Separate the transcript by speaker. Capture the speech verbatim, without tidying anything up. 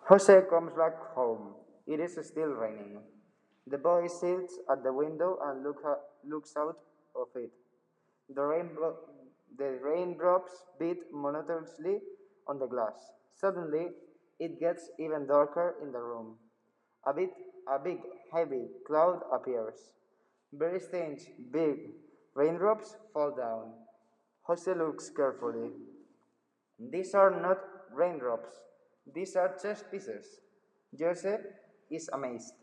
Speaker 1: Jose comes back home. It is still raining. The boy sits at the window and look looks out of it. The, rainbow, the raindrops beat monotonously on the glass. Suddenly, it gets even darker in the room. A, bit, a big, heavy cloud appears. Very strange, big raindrops fall down. Jose looks carefully. These are not raindrops. These are chess pieces. Joseph is amazed.